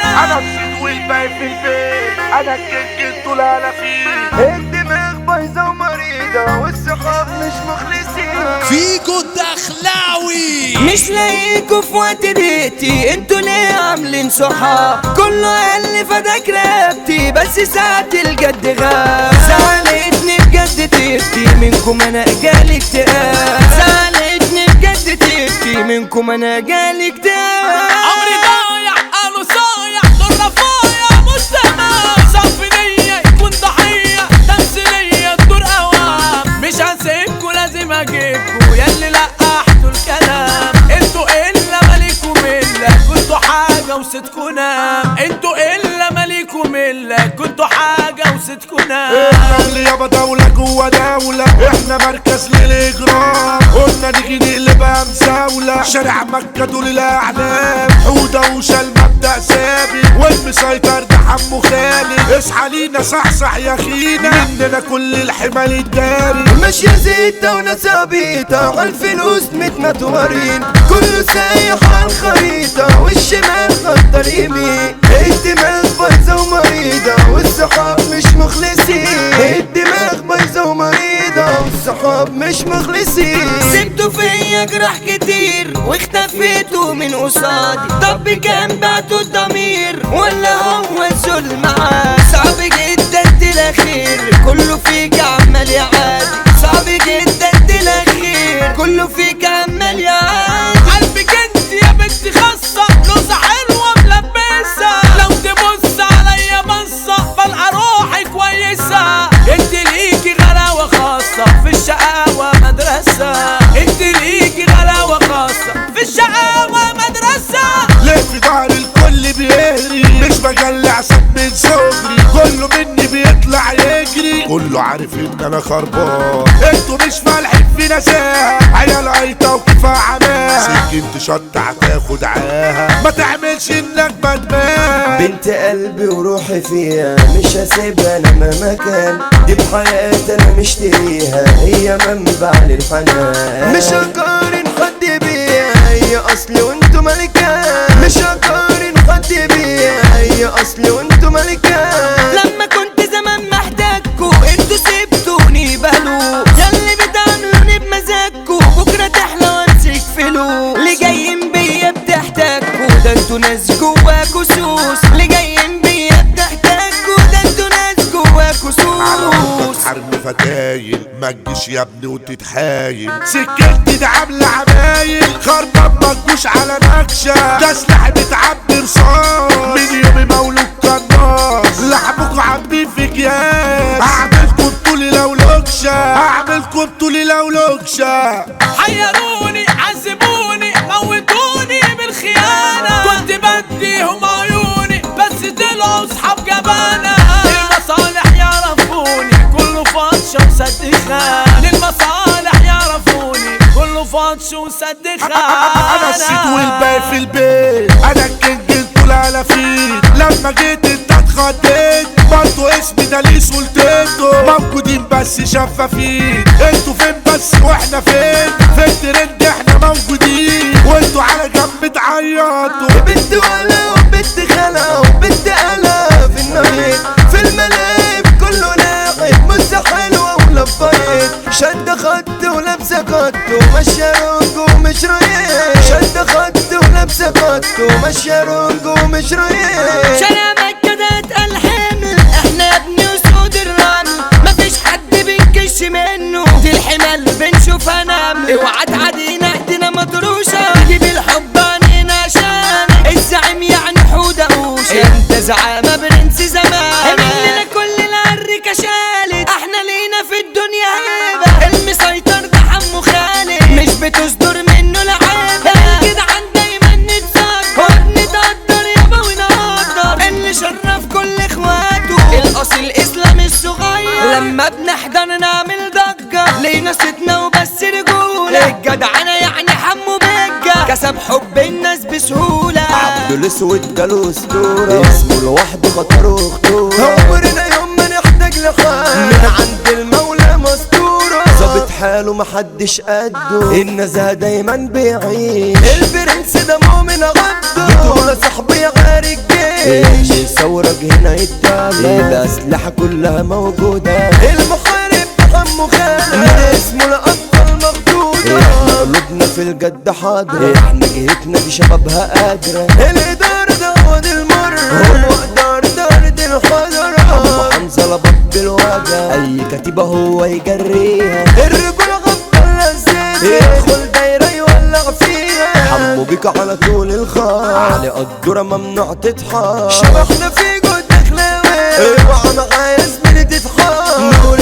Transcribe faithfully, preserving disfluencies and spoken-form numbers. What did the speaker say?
انا الصيد والباقي في البيت، انا الكيك طول انا فيه. الدماغ بايظة ومريضة والصحاب مش مخلصين. فيكو الدخلاوي مش لاقيكوا في وقت بيتي، انتوا ليه عاملين صحاب؟ كله قال لي فداك رقبتي، بس ساعة الجد غاب. زعلتني بجد تبكي منكم انا جالي اكتئاب. زعلتني بجد تبكي منكم انا جالي اكتئاب. عمري ضايع انا صايع دور رفايع مستمع. صف نية يكون ضحية تمثيلية دور اوام. مش هسيبكوا لازم اجيبكوا ياللي لقحتوا الكلام. انتوا الا مالكوا ملة كنتوا حاجة وستكوا نام. انتوا الا مالكوا ملة كنتوا حاجة وستكوا نام. الرمل يابا دولة جوا دولة، احنا مركز للاجرام. قلنا نيجي نقلبها مساولة، شارع مكة دول الاعلام. حودة وشال مبدأ ثابت والمسيطر ده حمو خالد. اصحى لينا صحصح يا خينا، مننا كل الحمال الداري. ماشية زيتة وناس عبيطة عالفلوس متنطورين. كله سايح عالخريطة والشمال خطر يمين. الدماغ بايظة ومريضة والصحاب مش مخلصين. الدماغ بايظة ومريضة والصحاب مش مخلصين. سبتوا فيا جراح كتير واختفيتوا من قصادي. طب كان بعتوا الضمير ولا هو الظلم عادي؟ صعب جدا تلاخير كله فيك عمال يعادي. صعب جدا تلاخير كله فيك عمال يعادي. قلبك انت يا بنت خاصة لوزة حلوة ملبسة. لو تبص عليا بصة بلقى روحي كويسة. انت ليكي غلاوة خاصة في الشقاوة مدرسة. انت ليكي غلاوة خاصة في الشقاوة مدرسة. ليه في ظهر الكل بيهري، مش بجلع سب من صغري. كله مني بيطلع يجري، كله عارف ان انا خربان. انتوا مش فالحين في نساها، عيال قايطة وكفاية عماها. سكنت شط هتاخد عاها، ما تعملش انك بدمان. بنت قلبي وروحي فيها مش هسيبها انا مهما كان. دي بحياتي انا مشتريها، هي منبع للحنان. مش هقارن حد بيها، هي اصلي وانتو ملكان. مش هقارن حد بيها، هي اصلي وانتو ملكان. لما كنت زمان محتاجكوا انتوا سبتوني بهلو. ياللي بتعملوني بمزاجكوا بكرة تحلى وامسك فلوس. اللي جايين بيا بتحتاجكوا ده انتوا ناس جواكوا سوس. اللي جايين بيا بتحتاجكوا ده انتوا ناس جواكوا سوس. حرم فتايل ما تجيش يا ابني وتتحايل. سكتي ده عاملة عمايل، خربان ما تجوش على نكشة. ده سلاح بتعبي رصاص، من يومي مولود قناص. لحمكوا عاملين في اكياس، هعملكوا طولي لو لوكشة. هعملكوا طولي لو لوكشة. حيروني عذبوني موتوني بالخيانة. كنت بديهم عيوني بس طلعوا صحاب جبانة. للمصالح يعرفوني كله فاطش وسد خان. للمصالح يعرفوني كله فاطش وسد خان. انا الصيد والباقي في البيت، انا الكينج طول انا فيه. لما جيت انت اتخضيت، برضو اسمي ده ليه سلطته. موجودين بس شفافين، انتوا فين بس واحنا فين؟ في الترند احنا موجودين وانتوا على جنب تعيطوا. بنت ولا وبنت خلا وبنت قلا في النهيد. في الملاعب كله لاعب مزة حلوة ولبيت. شد خط ولابسة قط وماشية رونج ومش رايق. شد خط ولابسة قط وماشية رونج ومش رايق. شارع مكة ده اتقل حمل، احنا يا ابني وسود الرمل. مفيش حد بنكش منه، دي الحمل بنشوفها نمل. اوعى تعدينا ايدينا مطروشة، جيب الحب عنينا عشان الزعيم يعني حودة قوشة. انت زعامة برنس زمان، مننا كل العركة شالت. احنا لينا في الدنيا هيبة، المسيطر ده حمو خالد. مش بتصدر منه لعيبة، الجدعان دايما نتصدر ونتقدر يابا ونقدر. اللي شرف كل اخواته الاصيل اسلام الصغير. لما بنحضر نعمل ضجة لينا ستنا وبس رجولة. الجدعنة يعني حمو بجة، كسب حب الناس بسهولة. عبد الاسود جاله اسطورة، اسمه لوحده خطر وخطورة. عمرنا يوم ما نحتاج لحال، من عند المولى مستورة. ظابط حاله محدش قده، النزهة دايما بيعيش، البرنس ده مؤمن عبده، بتقول صاحبي عارف جيش، الثورة هنا يتابع، الأسلحة كلها موجودة، المحارب حمو خالد من اسمه لأبطال مخدودة، احنا قلوبنا في الجد حاضرة، احنا جهتنا في شبابها قادرة، الإدارة ده عود المر، هو إدارة دارة الحضرة، أبو حمزة لبط بالوجع، أي كتيبة هو يجريها، الرجولة غفر لزيزة، يدخل دايرة يولع فيها، حمو بيك على طول الخط، علي قدورة ممنوع تتحط، شبحنا في جود خلاوي، اوعى معايا زميلي تتحط،